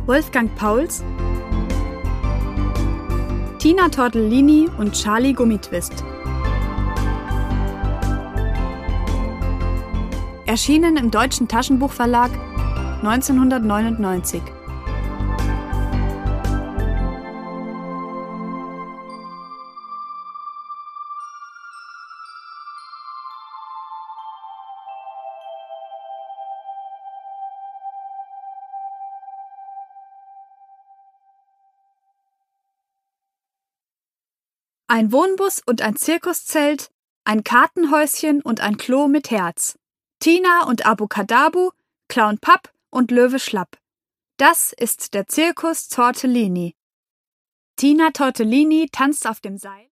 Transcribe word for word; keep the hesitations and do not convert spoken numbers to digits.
Wolfgang Pauls, Tina Tortellini und Charlie Gummitwist. Erschienen im Deutschen Taschenbuchverlag neunzehnhundertneunundneunzig. Ein Wohnbus und ein Zirkuszelt, ein Kartenhäuschen und ein Klo mit Herz. Tina und Abu Kadabu, Clown Papp und Löwe Schlapp. Das ist der Zirkus Tortellini. Tina Tortellini tanzt auf dem Seil.